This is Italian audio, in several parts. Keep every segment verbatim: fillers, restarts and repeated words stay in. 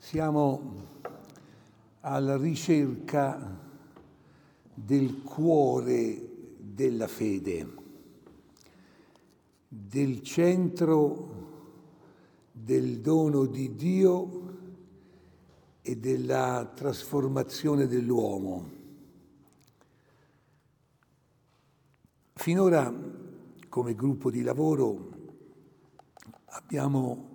Siamo alla ricerca del cuore della fede, del centro del dono di Dio e della trasformazione dell'uomo. Finora, come gruppo di lavoro, abbiamo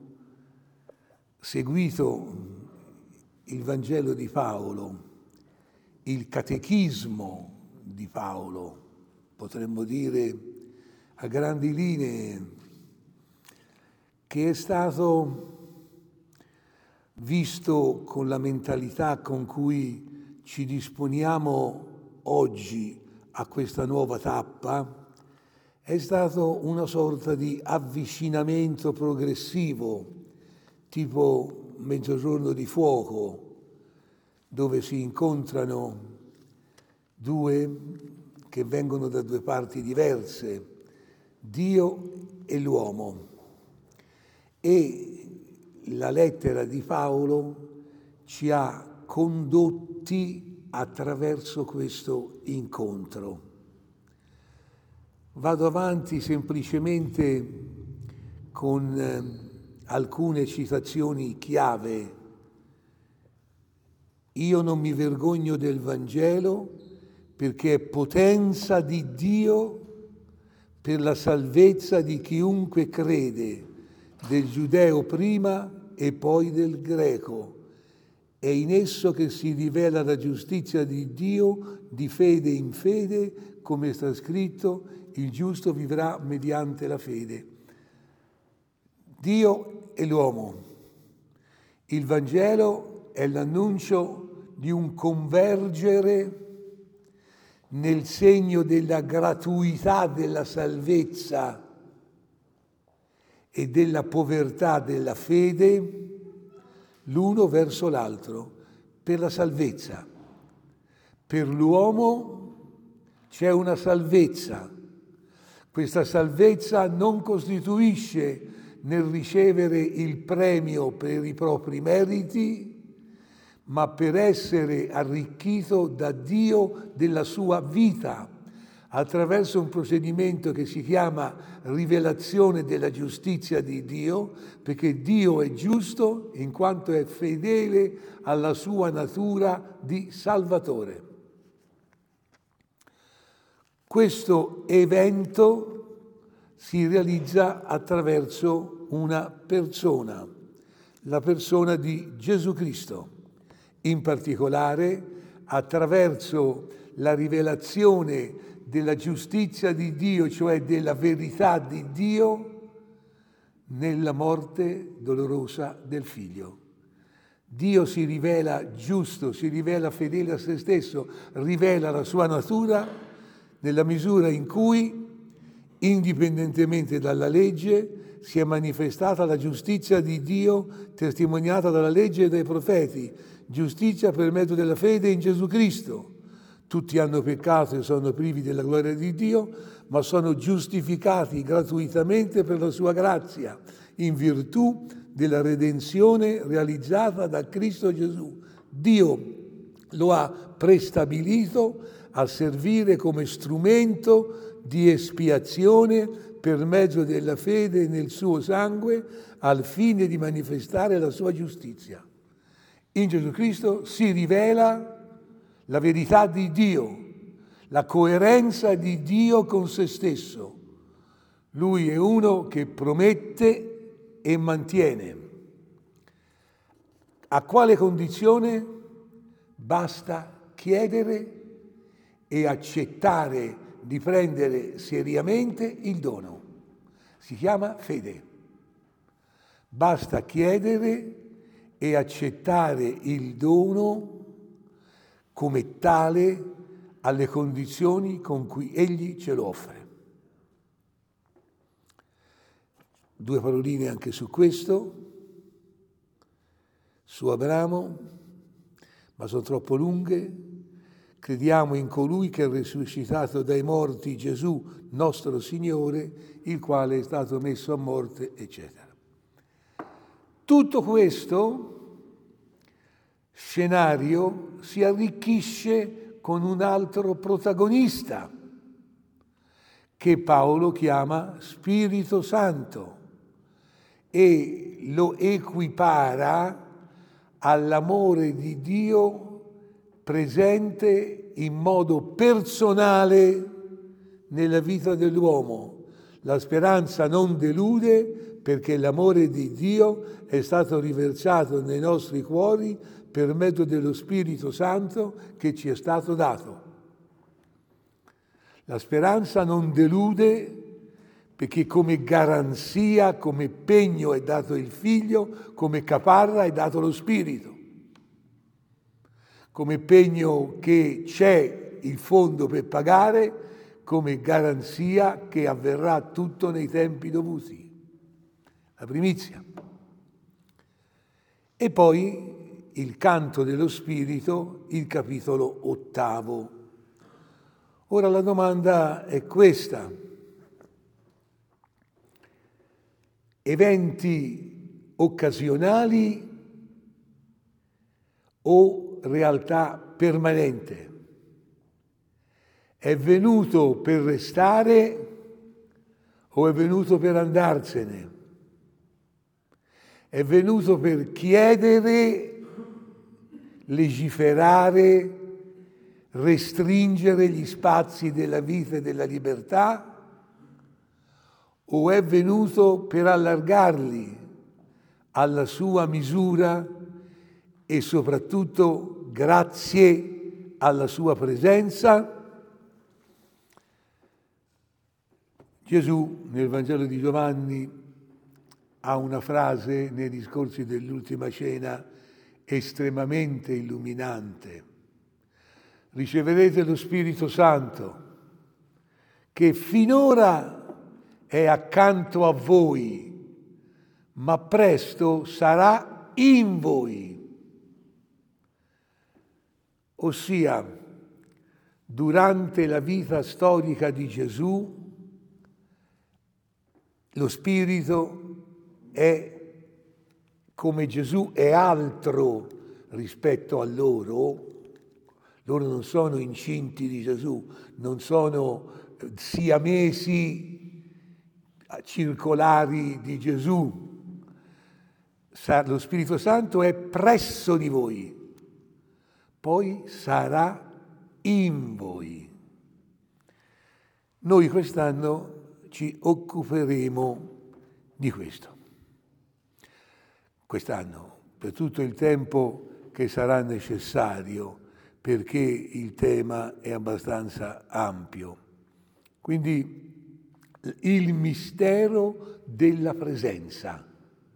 seguito il Vangelo di Paolo, il catechismo di Paolo, potremmo dire a grandi linee, che è stato visto con la mentalità con cui ci disponiamo oggi a questa nuova tappa, è stato una sorta di avvicinamento progressivo, tipo Mezzogiorno di fuoco, dove si incontrano due che vengono da due parti diverse, Dio e l'uomo. E la lettera di Paolo ci ha condotti attraverso questo incontro. Vado avanti semplicemente con eh, alcune citazioni chiave. Io non mi vergogno del Vangelo perché è potenza di Dio per la salvezza di chiunque crede, del giudeo prima e poi del greco. È in esso che si rivela la giustizia di Dio di fede in fede, come sta scritto, il giusto vivrà mediante la fede. Dio e l'uomo. Il Vangelo è l'annuncio di un convergere nel segno della gratuità della salvezza e della povertà della fede, l'uno verso l'altro, per la salvezza. Per l'uomo c'è una salvezza. Questa salvezza non costituisce nel ricevere il premio per i propri meriti, ma per essere arricchito da Dio della sua vita, attraverso un procedimento che si chiama rivelazione della giustizia di Dio, perché Dio è giusto in quanto è fedele alla sua natura di Salvatore. Questo evento si realizza attraverso una persona, la persona di Gesù Cristo, in particolare attraverso la rivelazione della giustizia di Dio, cioè della verità di Dio, nella morte dolorosa del Figlio. Dio si rivela giusto, si rivela fedele a se stesso, rivela la sua natura nella misura in cui, indipendentemente dalla legge, si è manifestata la giustizia di Dio testimoniata dalla legge e dai profeti, giustizia per mezzo della fede in Gesù Cristo. Tutti hanno peccato e sono privi della gloria di Dio, ma sono giustificati gratuitamente per la sua grazia, in virtù della redenzione realizzata da Cristo Gesù. Dio lo ha prestabilito a servire come strumento di espiazione per mezzo della fede nel suo sangue, al fine di manifestare la sua giustizia. In Gesù Cristo si rivela la verità di Dio, la coerenza di Dio con se stesso. Lui è uno che promette e mantiene. A quale condizione? Basta chiedere e accettare di prendere seriamente il dono. Si chiama fede. Basta chiedere e accettare il dono come tale alle condizioni con cui Egli ce lo offre. Due paroline anche su questo, su Abramo, ma sono troppo lunghe. Crediamo in colui che è risuscitato dai morti, Gesù, nostro Signore, il quale è stato messo a morte, eccetera. Tutto questo scenario si arricchisce con un altro protagonista, che Paolo chiama Spirito Santo, e lo equipara all'amore di Dio presente in modo personale nella vita dell'uomo. La speranza non delude perché l'amore di Dio è stato riversato nei nostri cuori per mezzo dello Spirito Santo che ci è stato dato. La speranza non delude perché come garanzia, come pegno è dato il Figlio, come caparra è dato lo Spirito. Come pegno che c'è il fondo per pagare, come garanzia che avverrà tutto nei tempi dovuti. La primizia. E poi il canto dello Spirito, il capitolo ottavo. Ora la domanda è questa. Eventi occasionali o realtà permanente? È venuto per restare o è venuto per andarsene? È venuto per chiedere, legiferare, restringere gli spazi della vita e della libertà, o è venuto per allargarli alla sua misura e soprattutto grazie alla sua presenza? Gesù nel Vangelo di Giovanni ha una frase nei discorsi dell'ultima cena estremamente illuminante. Riceverete lo Spirito Santo, che finora è accanto a voi, ma presto sarà in voi. Ossia, durante la vita storica di Gesù, lo Spirito è, come Gesù è altro rispetto a loro. Loro non sono incinti di Gesù, non sono siamesi circolari di Gesù. Lo Spirito Santo è presso di voi, poi sarà in voi. Noi quest'anno ci occuperemo di questo. Quest'anno, per tutto il tempo che sarà necessario, perché il tema è abbastanza ampio. Quindi il mistero della presenza,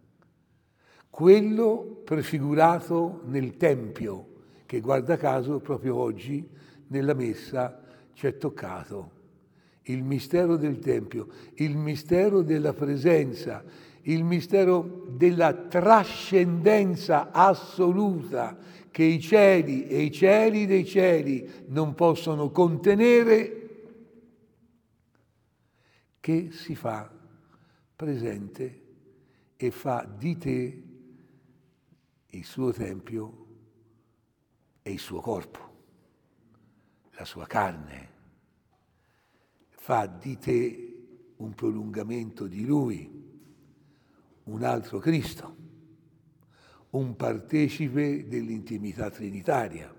quello prefigurato nel Tempio, che guarda caso proprio oggi nella messa ci è toccato. Il mistero del Tempio, il mistero della presenza, il mistero della trascendenza assoluta che i cieli e i cieli dei cieli non possono contenere, che si fa presente e fa di te il suo Tempio e il suo corpo, la sua carne. Fa di te un prolungamento di Lui, un altro Cristo, un partecipe dell'intimità trinitaria.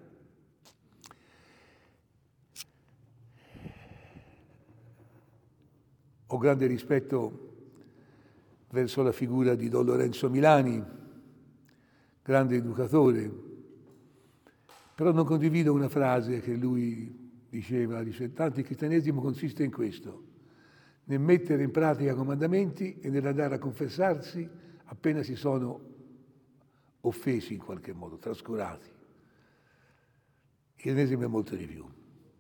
Ho grande rispetto verso la figura di Don Lorenzo Milani, grande educatore, però non condivido una frase che lui diceva, dice, tanto il cristianesimo consiste in questo, nel mettere in pratica i comandamenti e nell'andare a confessarsi appena si sono offesi in qualche modo, trascurati. Il cristianesimo è molto di più.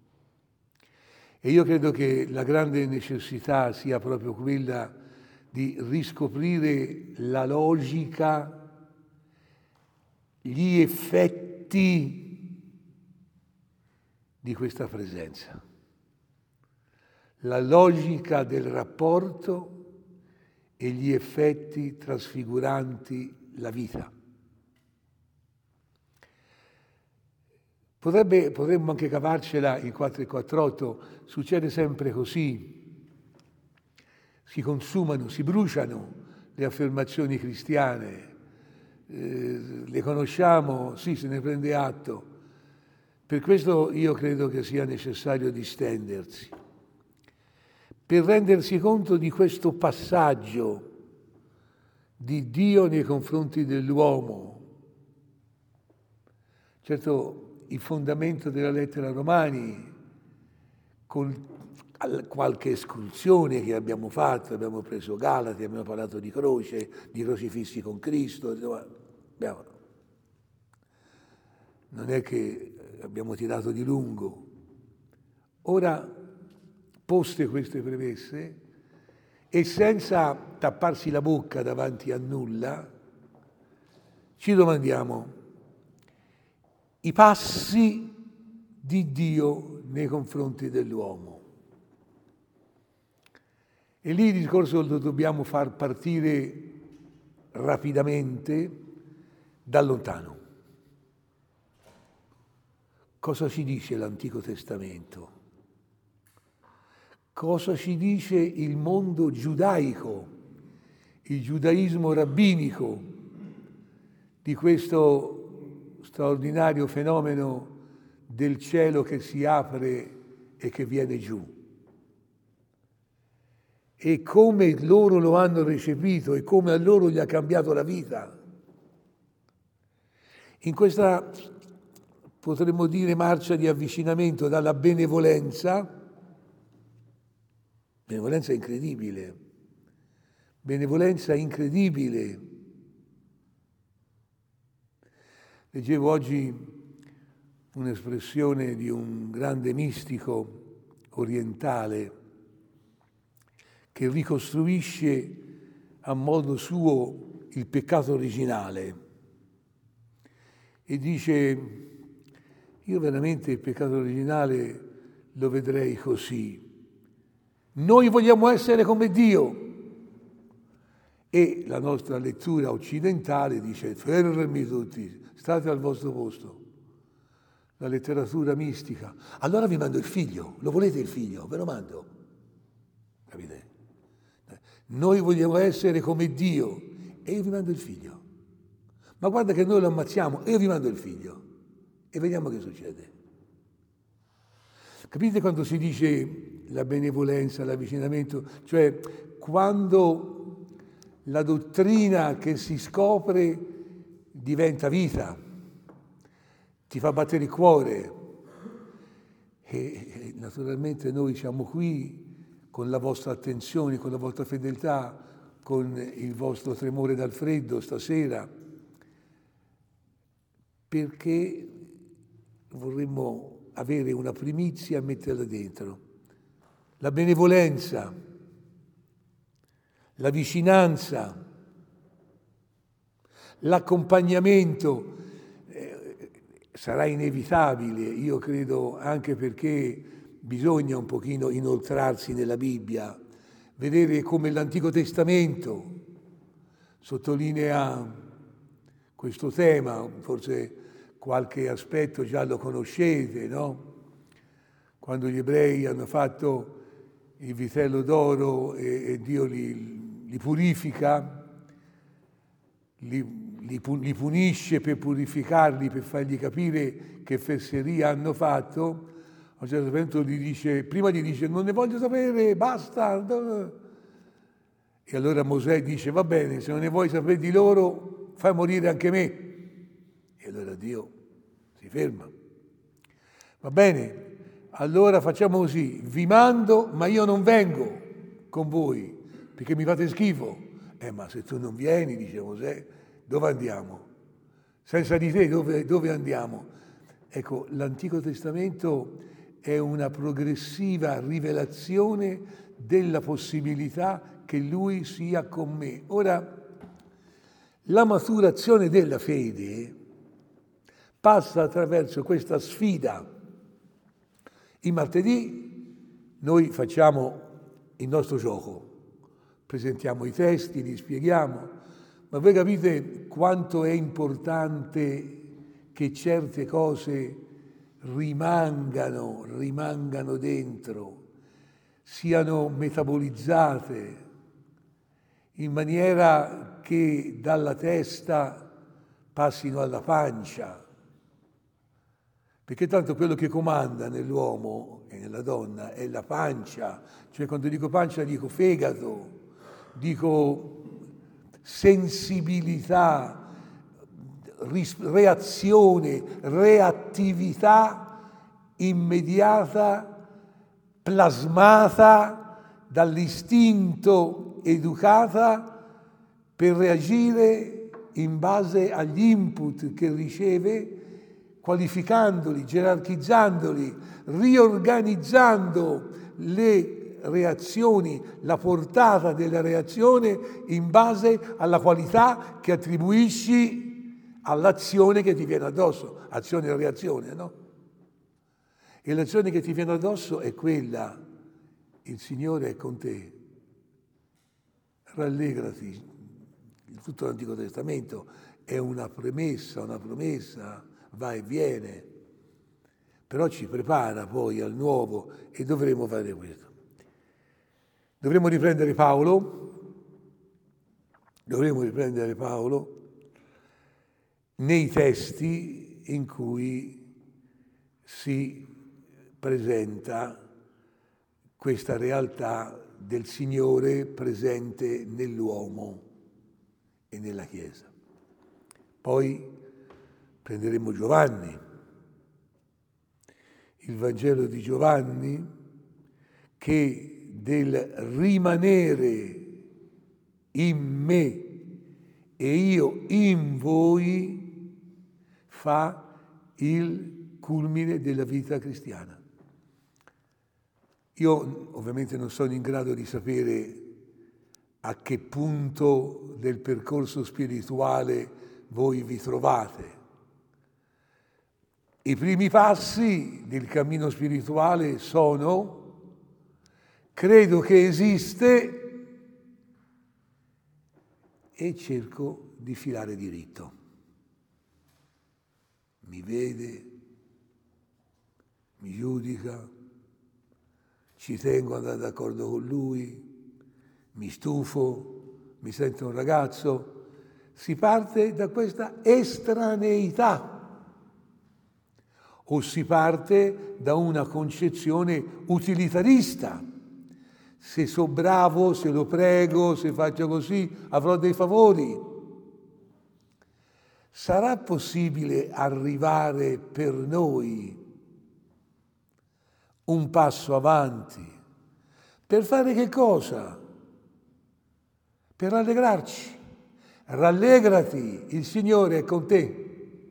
E io credo che la grande necessità sia proprio quella di riscoprire la logica, gli effetti di questa presenza, la logica del rapporto e gli effetti trasfiguranti la vita. Potrebbe, potremmo anche cavarcela in quattro e quattr'otto, succede sempre così. Si consumano, si bruciano le affermazioni cristiane, eh, le conosciamo, sì, se ne prende atto. Per questo io credo che sia necessario distendersi, per rendersi conto di questo passaggio di Dio nei confronti dell'uomo. Certo, il fondamento della lettera Romani, con qualche escursione che abbiamo fatto, abbiamo preso Galati, abbiamo parlato di croce, di crocifissi con Cristo, abbiamo, non è che abbiamo tirato di lungo. Ora, poste queste premesse, e senza tapparsi la bocca davanti a nulla, ci domandiamo i passi di Dio nei confronti dell'uomo. E lì il discorso lo dobbiamo far partire rapidamente da lontano. Cosa ci dice l'Antico Testamento? Cosa ci dice il mondo giudaico, il giudaismo rabbinico di questo straordinario fenomeno del cielo che si apre e che viene giù? E come loro lo hanno recepito e come a loro gli ha cambiato la vita. In questa, potremmo dire, marcia di avvicinamento dalla benevolenza, benevolenza incredibile, benevolenza incredibile. Leggevo oggi un'espressione di un grande mistico orientale che ricostruisce a modo suo il peccato originale e dice: io veramente il peccato originale lo vedrei così. Noi vogliamo essere come Dio. E la nostra lettura occidentale dice: fermi tutti, state al vostro posto. La letteratura mistica: allora vi mando il figlio, lo volete il figlio? Ve lo mando. Capite? Noi vogliamo essere come Dio e io vi mando il figlio. Ma guarda che noi lo ammazziamo e io vi mando il figlio. E vediamo che succede. Capite quando si dice la benevolenza, l'avvicinamento? Cioè quando la dottrina che si scopre diventa vita, ti fa battere il cuore. E naturalmente noi siamo qui con la vostra attenzione, con la vostra fedeltà, con il vostro tremore dal freddo stasera, perché vorremmo avere una primizia e metterla dentro. La benevolenza, la vicinanza, l'accompagnamento eh, sarà inevitabile, io credo, anche perché bisogna un pochino inoltrarsi nella Bibbia, vedere come l'Antico Testamento sottolinea questo tema, forse qualche aspetto già lo conoscete, no? Quando gli ebrei hanno fatto il vitello d'oro e, e Dio li, li purifica, li, li, li punisce per purificarli, per fargli capire che fesseria hanno fatto. A un certo punto gli dice, prima gli dice: non ne voglio sapere, basta. E allora Mosè dice: va bene, se non ne vuoi sapere di loro, fai morire anche me. E allora Dio si ferma. Va bene, allora facciamo così, vi mando, ma io non vengo con voi, perché mi fate schifo. Eh, ma se tu non vieni, dice Mosè, dove andiamo? Senza di te dove, dove andiamo? Ecco, l'Antico Testamento è una progressiva rivelazione della possibilità che Lui sia con me. Ora, la maturazione della fede passa attraverso questa sfida. Il martedì noi facciamo il nostro gioco, presentiamo i testi, li spieghiamo, ma voi capite quanto è importante che certe cose rimangano, rimangano dentro, siano metabolizzate in maniera che dalla testa passino alla pancia. Perché tanto quello che comanda nell'uomo e nella donna è la pancia, cioè quando dico pancia dico fegato, dico sensibilità, reazione, reattività immediata, plasmata dall'istinto educata per reagire in base agli input che riceve, qualificandoli, gerarchizzandoli, riorganizzando le reazioni, la portata della reazione in base alla qualità che attribuisci all'azione che ti viene addosso, azione e reazione, no? E l'azione che ti viene addosso è quella: il Signore è con te, rallegrati. Tutto l'Antico Testamento è una premessa, una promessa, va e viene, però ci prepara poi al nuovo e dovremo fare questo. Dovremo riprendere Paolo, dovremo riprendere Paolo nei testi in cui si presenta questa realtà del Signore presente nell'uomo e nella Chiesa. Poi prenderemo Giovanni, il Vangelo di Giovanni, che del rimanere in me e io in voi fa il culmine della vita cristiana. Io ovviamente non sono in grado di sapere a che punto del percorso spirituale voi vi trovate. I primi passi del cammino spirituale sono: credo che esiste e cerco di filare diritto. Mi vede, mi giudica, ci tengo ad andare d'accordo con lui, mi stufo, mi sento un ragazzo. Si parte da questa estraneità o si parte da una concezione utilitarista. Se so bravo, se lo prego, se faccio così, avrò dei favori. Sarà possibile arrivare per noi un passo avanti? Per fare che cosa? Per rallegrarci. Rallegrati, il Signore è con te.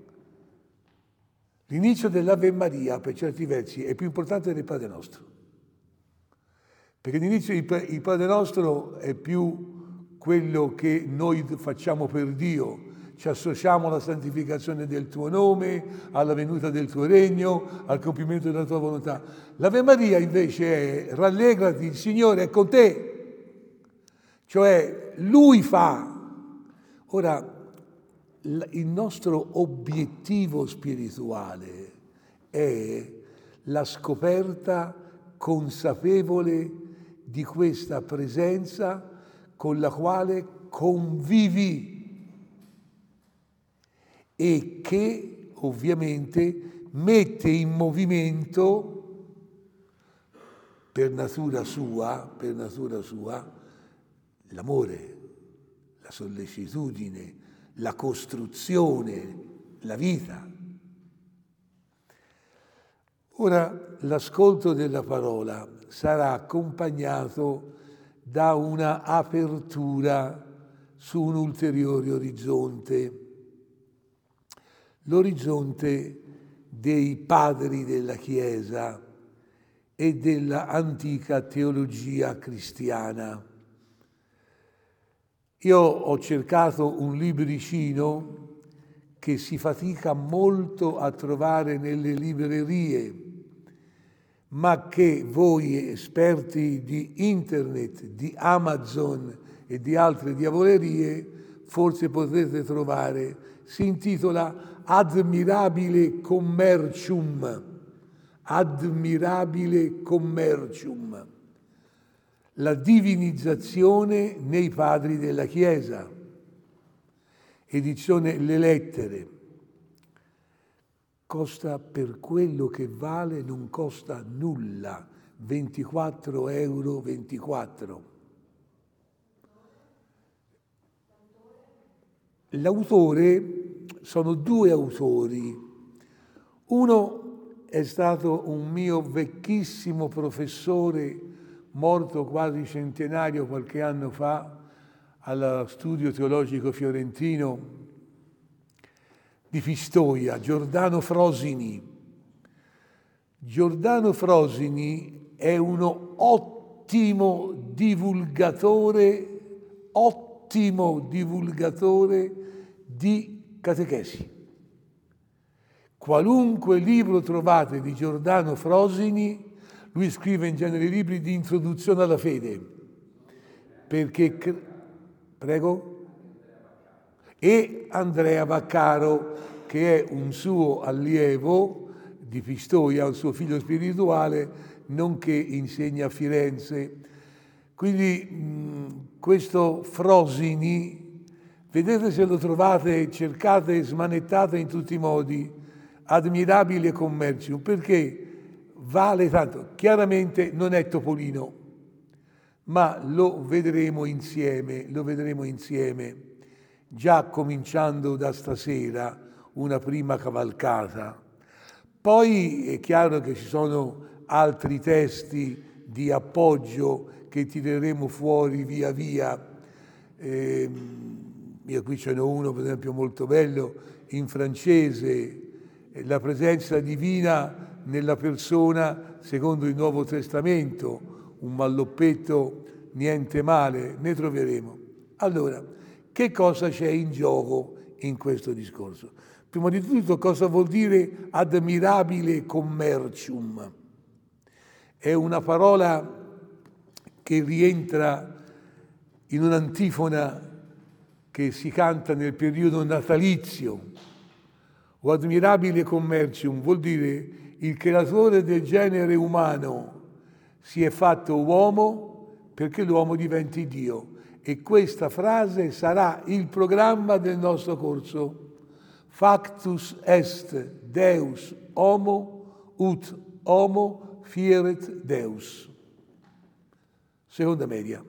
L'inizio dell'Ave Maria, per certi versi, è più importante del Padre Nostro. Perché l'inizio del Padre Nostro è più quello che noi facciamo per Dio. Ci associamo alla santificazione del tuo nome, alla venuta del tuo regno, al compimento della tua volontà. L'Ave Maria invece è: rallegrati, il Signore è con te. Cioè, Lui fa. Ora, il nostro obiettivo spirituale è la scoperta consapevole di questa presenza con la quale convivi e che ovviamente mette in movimento per natura sua, per natura sua, l'amore, la sollecitudine, la costruzione, la vita. Ora, l'ascolto della parola sarà accompagnato da una apertura su un ulteriore orizzonte, l'orizzonte dei padri della Chiesa e della antica teologia cristiana. Io ho cercato un libricino che si fatica molto a trovare nelle librerie, ma che voi esperti di internet, di Amazon e di altre diavolerie forse potrete trovare. Si intitola Admirabile Commercium. Admirabile commercium, la divinizzazione nei padri della Chiesa, edizione Le Lettere. Costa per quello che vale, non costa nulla, ventiquattro euro ventiquattro. L'autore, sono due autori. Uno è stato un mio vecchissimo professore, morto quasi centenario qualche anno fa, allo Studio Teologico Fiorentino di Pistoia, Giordano Frosini. Giordano Frosini è uno ottimo divulgatore, ottimo divulgatore di catechesi. Qualunque libro trovate di Giordano Frosini, lui scrive in genere libri di introduzione alla fede, perché... Prego? E Andrea Vaccaro, che è un suo allievo di Pistoia, un suo figlio spirituale, nonché insegna a Firenze. Quindi mh, questo Frosini, vedete se lo trovate, cercate, smanettate in tutti i modi, Admirabile commercium, perché vale tanto. Chiaramente non è Topolino, ma lo vedremo insieme, lo vedremo insieme. Già cominciando da stasera una prima cavalcata. Poi è chiaro che ci sono altri testi di appoggio che tireremo fuori via via. Eh, io qui ce n'ho uno, per esempio, molto bello, in francese, la presenza divina nella persona secondo il Nuovo Testamento, un malloppetto niente male, ne troveremo. Allora, che cosa c'è in gioco in questo discorso? Prima di tutto, cosa vuol dire admirabile commercium? È una parola che rientra in un'antifona che si canta nel periodo natalizio. O admirabile commercium vuol dire il creatore del genere umano si è fatto uomo perché l'uomo diventi Dio. E questa frase sarà il programma del nostro corso. Factus est Deus homo, ut homo fieret Deus. Seconda media.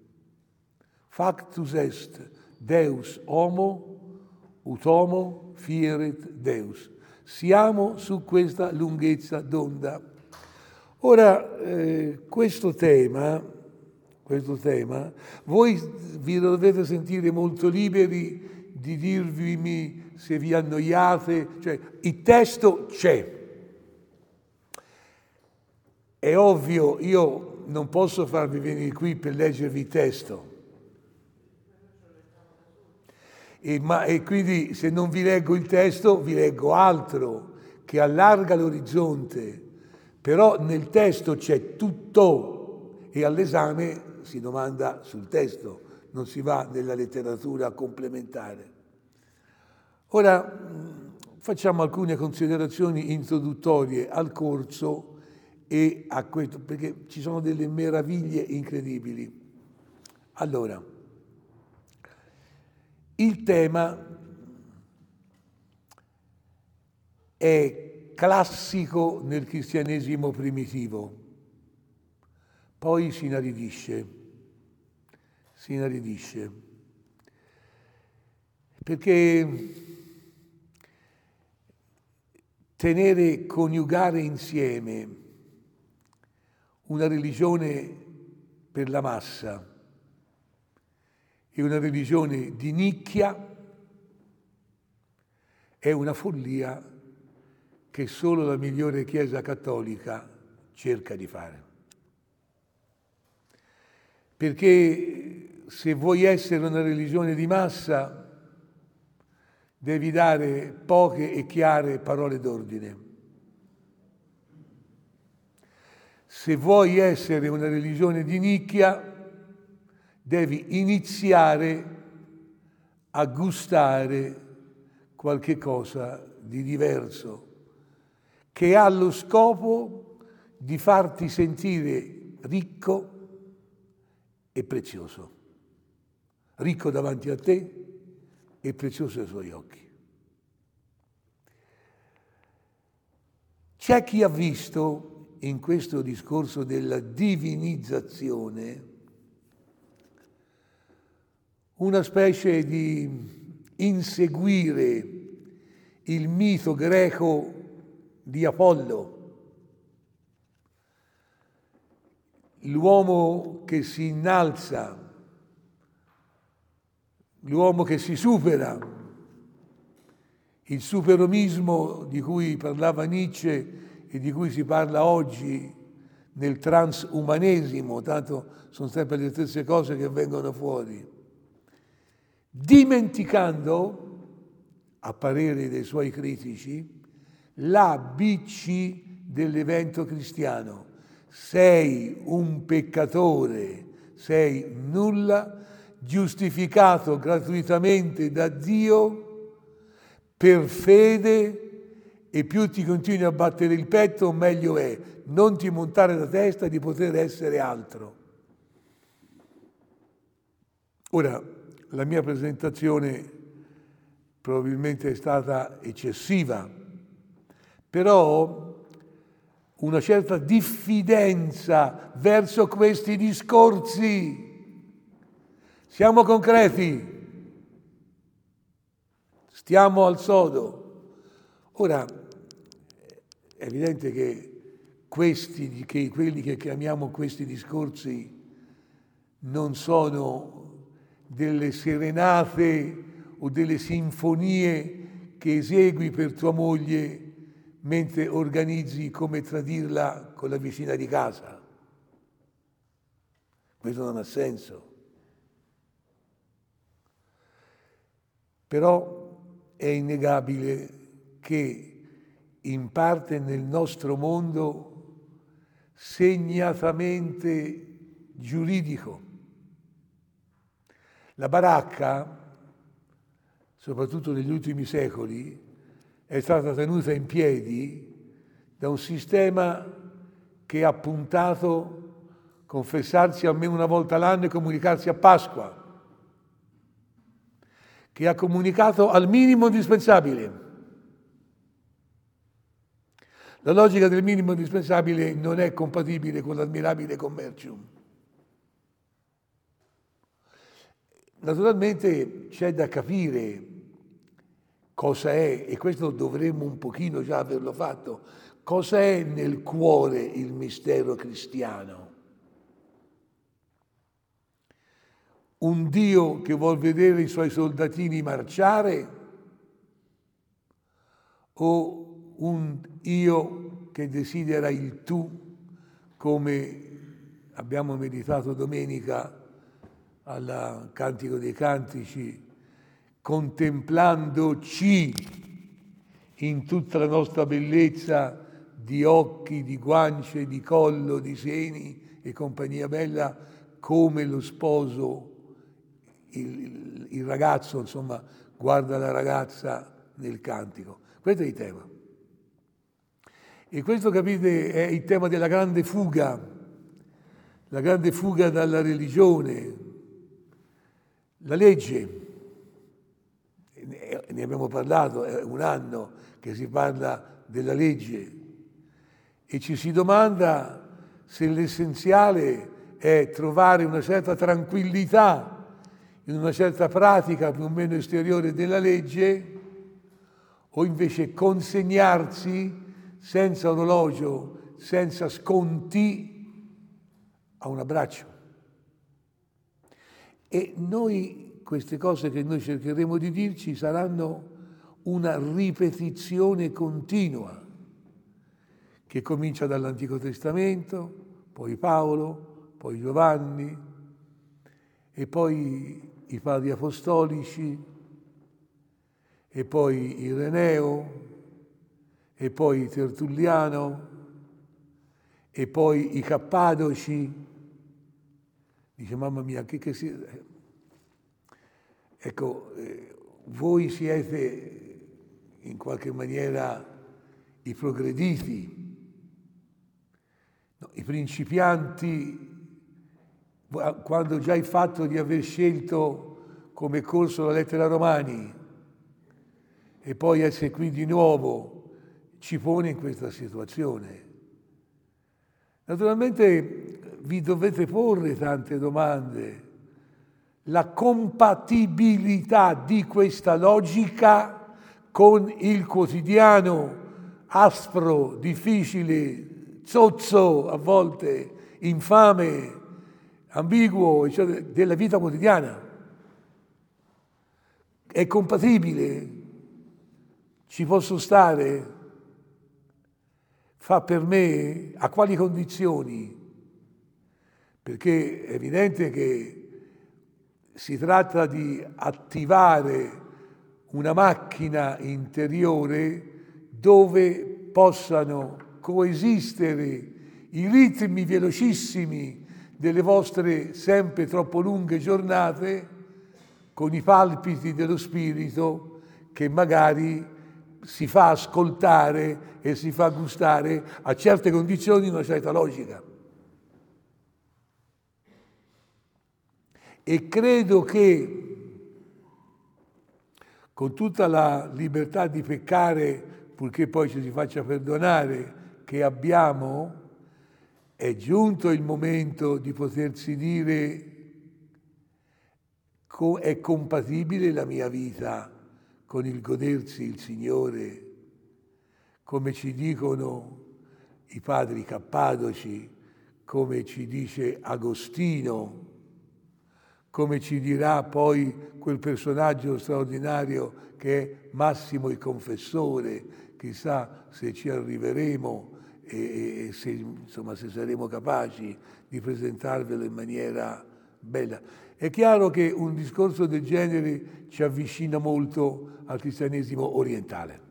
Factus est Deus homo, ut homo fieret Deus. Siamo su questa lunghezza d'onda. Ora, eh, questo tema... Questo tema, voi vi dovete sentire molto liberi di dirvi se vi annoiate, cioè il testo c'è. È ovvio, io non posso farvi venire qui per leggervi il testo. E, ma, e quindi se non vi leggo il testo, vi leggo altro che allarga l'orizzonte. Però nel testo c'è tutto e all'esame si domanda sul testo, non si va nella letteratura complementare. Ora facciamo alcune considerazioni introduttorie al corso e a questo, perché ci sono delle meraviglie incredibili. Allora, il tema è classico nel cristianesimo primitivo, poi si inaridisce. si inaridisce, perché tenere, coniugare insieme una religione per la massa e una religione di nicchia è una follia che solo la migliore Chiesa cattolica cerca di fare. Perché se vuoi essere una religione di massa, devi dare poche e chiare parole d'ordine. Se vuoi essere una religione di nicchia, devi iniziare a gustare qualche cosa di diverso, che ha lo scopo di farti sentire ricco e prezioso, ricco davanti a te e prezioso ai suoi occhi. C'è chi ha visto in questo discorso della divinizzazione una specie di inseguire il mito greco di Apollo, l'uomo che si innalza, l'uomo che si supera, il superomismo di cui parlava Nietzsche e di cui si parla oggi nel transumanesimo, tanto sono sempre le stesse cose che vengono fuori, dimenticando, a parere dei suoi critici, l'A B C dell'evento cristiano. Sei un peccatore, sei nulla, giustificato gratuitamente da Dio per fede, e più ti continui a battere il petto, meglio è. Non ti montare la testa di poter essere altro. Ora, la mia presentazione probabilmente è stata eccessiva, però una certa diffidenza verso questi discorsi. Siamo concreti, stiamo al sodo. Ora, è evidente che questi, che quelli che chiamiamo questi discorsi non sono delle serenate o delle sinfonie che esegui per tua moglie mentre organizzi come tradirla con la vicina di casa. Questo non ha senso. Però è innegabile che in parte nel nostro mondo segnatamente giuridico la baracca, soprattutto negli ultimi secoli, è stata tenuta in piedi da un sistema che ha puntato a confessarsi almeno una volta l'anno e comunicarsi a Pasqua, che ha comunicato al minimo indispensabile. La logica del minimo indispensabile non è compatibile con l'admirabile commercium. Naturalmente c'è da capire cosa è, e questo dovremmo un pochino già averlo fatto, cosa è nel cuore il mistero cristiano. Un Dio che vuol vedere i suoi soldatini marciare o un io che desidera il tu, come abbiamo meditato domenica al Cantico dei Cantici, contemplandoci in tutta la nostra bellezza di occhi, di guance, di collo, di seni e compagnia bella, come lo sposo, il, il, il ragazzo, insomma, guarda la ragazza nel cantico. Questo è il tema. E questo, capite, è il tema della grande fuga, la grande fuga dalla religione. La legge, ne abbiamo parlato, è un anno che si parla della legge e ci si domanda se l'essenziale è trovare una certa tranquillità in una certa pratica più o meno esteriore della legge o invece consegnarsi senza orologio, senza sconti a un abbraccio. E noi, queste cose che noi cercheremo di dirci saranno una ripetizione continua che comincia dall'Antico Testamento, poi Paolo, poi Giovanni e poi i padri apostolici e poi Ireneo e poi Tertulliano e poi i Cappadoci. Dice, mamma mia, che, che si... Ecco, eh, voi siete in qualche maniera i progrediti, no, i principianti, quando già il fatto di aver scelto come corso la lettera ai Romani e poi essere qui di nuovo ci pone in questa situazione. Naturalmente vi dovete porre tante domande. La compatibilità di questa logica con il quotidiano aspro, difficile, zozzo, a volte infame, ambiguo, eccetera, della vita quotidiana. È compatibile? Ci posso stare? Fa per me? A quali condizioni? Perché è evidente che si tratta di attivare una macchina interiore dove possano coesistere i ritmi velocissimi delle vostre sempre troppo lunghe giornate con i palpiti dello spirito che magari si fa ascoltare e si fa gustare a certe condizioni una certa logica. E credo che con tutta la libertà di peccare, purché poi ci si faccia perdonare, che abbiamo, è giunto il momento di potersi dire: è compatibile la mia vita con il godersi il Signore, come ci dicono i padri cappadoci, come ci dice Agostino, come ci dirà poi quel personaggio straordinario che è Massimo il Confessore. Chissà se ci arriveremo e, e se, insomma, se saremo capaci di presentarvelo in maniera bella. È chiaro che un discorso del genere ci avvicina molto al cristianesimo orientale,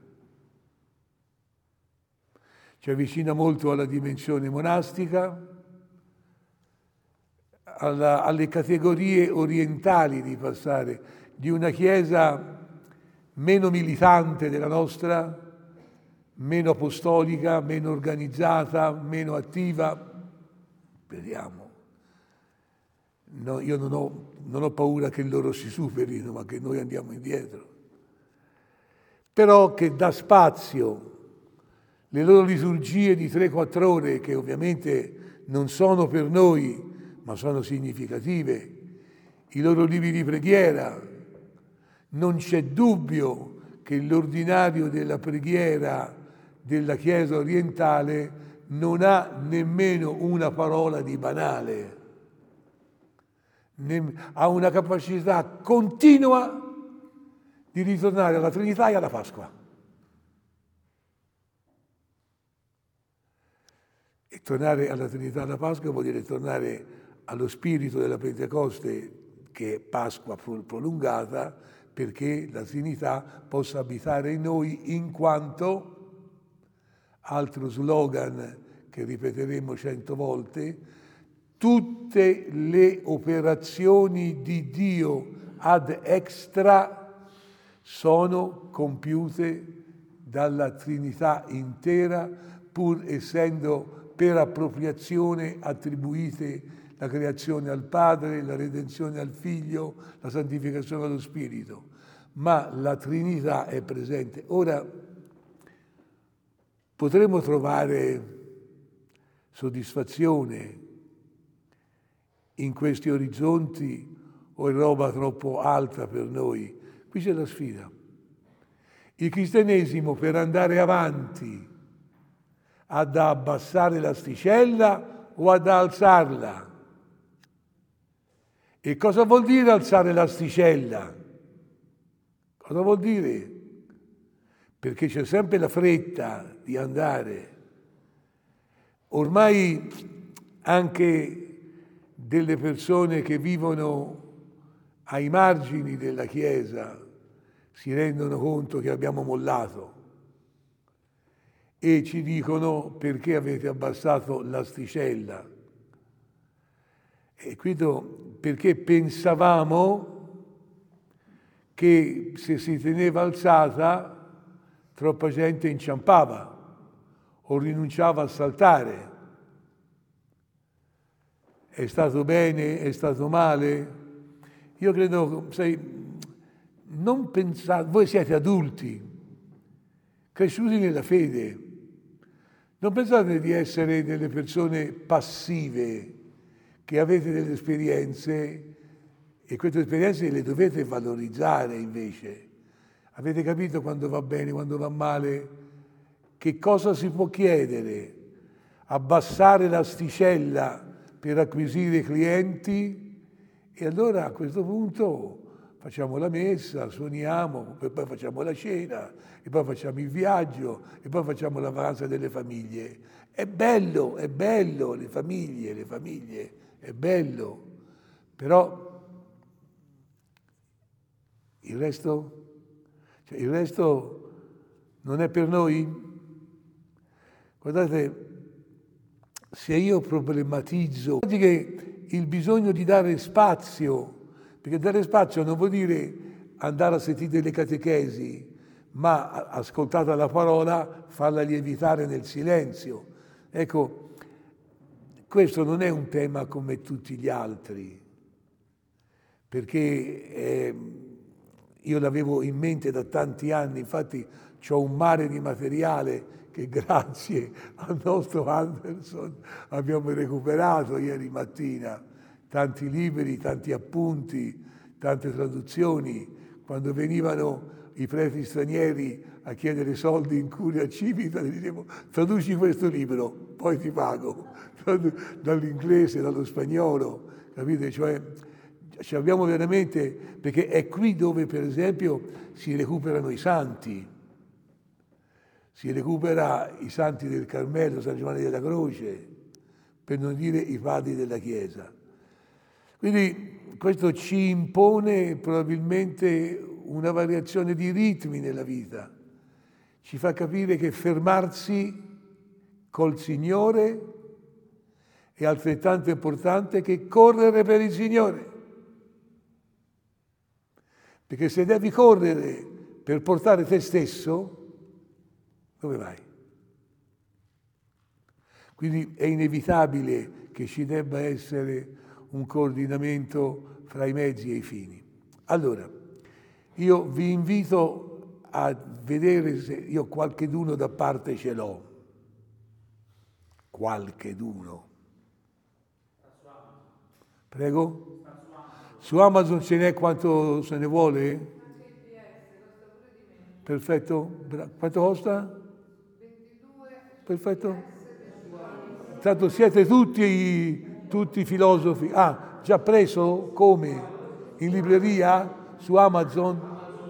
ci avvicina molto alla dimensione monastica, alla, alle categorie orientali di passare, di una Chiesa meno militante della nostra, meno apostolica, meno organizzata, meno attiva. Vediamo. No, io non ho, non ho paura che loro si superino, ma che noi andiamo indietro. Però che dà spazio, le loro liturgie di tre quattro ore, che ovviamente non sono per noi, ma sono significative, i loro libri di preghiera. Non c'è dubbio che l'ordinario della preghiera della Chiesa orientale non ha nemmeno una parola di banale, ha una capacità continua di ritornare alla Trinità e alla Pasqua. E tornare alla Trinità e alla Pasqua vuol dire tornare allo spirito della Pentecoste, che è Pasqua prolungata, perché la Trinità possa abitare in noi in quanto, altro slogan che ripeteremo cento volte, tutte le operazioni di Dio ad extra sono compiute dalla Trinità intera, pur essendo per appropriazione attribuite la creazione al Padre, la redenzione al Figlio, la santificazione allo Spirito. Ma la Trinità è presente. Ora, potremmo trovare soddisfazione in questi orizzonti o è roba troppo alta per noi? Qui c'è la sfida. Il cristianesimo, per andare avanti, ha da abbassare l'asticella o ha da alzarla? E cosa vuol dire alzare l'asticella? Cosa vuol dire? Perché c'è sempre la fretta di andare. Ormai anche delle persone che vivono ai margini della Chiesa si rendono conto che abbiamo mollato e ci dicono: perché avete abbassato l'asticella? E quindi perché pensavamo che se si teneva alzata troppa gente inciampava. o rinunciava a saltare. È stato bene, è stato male? Io credo, sai, non pensate, voi siete adulti, cresciuti nella fede, non pensate di essere delle persone passive, che avete delle esperienze e queste esperienze le dovete valorizzare invece. Avete capito quando va bene, quando va male? Che cosa si può chiedere? Abbassare l'asticella per acquisire clienti? E allora a questo punto facciamo la messa, suoniamo, e poi facciamo la cena, e poi facciamo il viaggio, e poi facciamo la vacanza delle famiglie. È bello, è bello, le famiglie, le famiglie, è bello. Però il resto, cioè il resto non è per noi? Guardate, se io problematizzo che il bisogno di dare spazio, perché dare spazio non vuol dire andare a sentire le catechesi, ma ascoltata la parola, farla lievitare nel silenzio. Ecco, questo non è un tema come tutti gli altri, perché eh, io l'avevo in mente da tanti anni, infatti ho un mare di materiale che grazie al nostro Anderson abbiamo recuperato ieri mattina, tanti libri, tanti appunti, tante traduzioni. Quando venivano i preti stranieri a chiedere soldi in curia civica, gli dicevo traduci questo libro, poi ti pago, dall'inglese, dallo spagnolo, capite? Cioè, ci abbiamo veramente, perché è qui dove per esempio si recuperano i santi, si recupera i santi del Carmelo, San Giovanni della Croce, per non dire i padri della Chiesa. Quindi questo ci impone probabilmente una variazione di ritmi nella vita, ci fa capire che fermarsi col Signore è altrettanto importante che correre per il Signore. Perché se devi correre per portare te stesso, dove vai? Quindi è inevitabile che ci debba essere un coordinamento fra i mezzi e i fini. Allora, io vi invito a vedere se io qualcheduno da parte ce l'ho. Qualcheduno. Prego? Su Amazon ce n'è quanto se ne vuole? Anche il P S costa pure di meno. Perfetto. Bra- Quanto costa? ventidue. Perfetto. Tanto siete tutti, tutti filosofi. Ah, già preso? Come? In libreria? Su Amazon?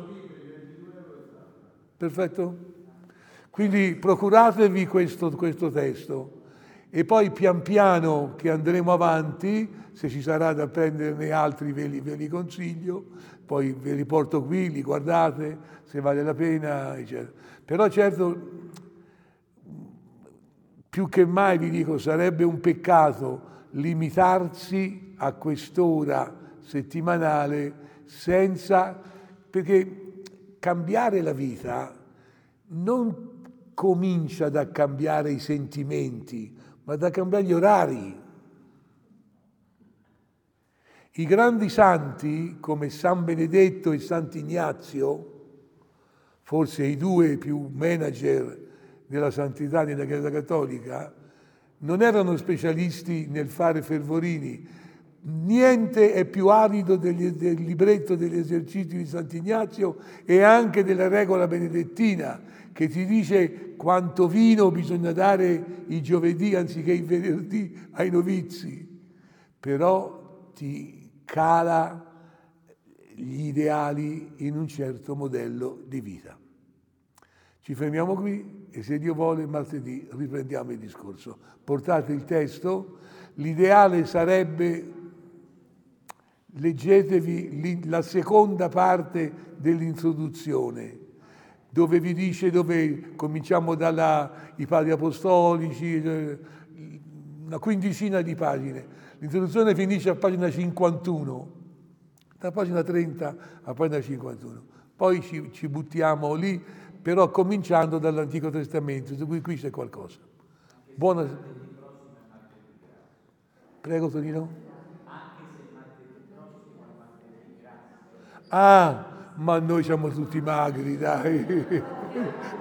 Perfetto. Quindi procuratevi questo, questo testo e poi pian piano che andremo avanti, se ci sarà da prenderne altri ve li, ve li consiglio, poi ve li porto qui, li guardate, se vale la pena, eccetera. Però certo, più che mai vi dico, sarebbe un peccato limitarsi a quest'ora settimanale senza, perché cambiare la vita non comincia da cambiare i sentimenti, ma da cambiare gli orari. I grandi santi, come San Benedetto e Sant'Ignazio, forse i due più manager della santità nella Chiesa Cattolica, non erano specialisti nel fare fervorini. Niente è più arido degli, del libretto degli esercizi di Sant'Ignazio e anche della regola benedettina, che ti dice quanto vino bisogna dare i giovedì anziché i venerdì ai novizi, però ti cala gli ideali in un certo modello di vita. Ci fermiamo qui e se Dio vuole martedì riprendiamo il discorso. Portate il testo, l'ideale sarebbe, leggetevi la seconda parte dell'introduzione, dove vi dice, dove cominciamo dai padri apostolici, una quindicina di pagine. L'introduzione finisce a pagina cinquantuno, da pagina trenta a pagina cinquantuno. Poi ci, ci buttiamo lì però cominciando dall'Antico Testamento, su cui qui c'è qualcosa. Buona. Prego Tonino. Ah, ma noi siamo tutti magri, dai.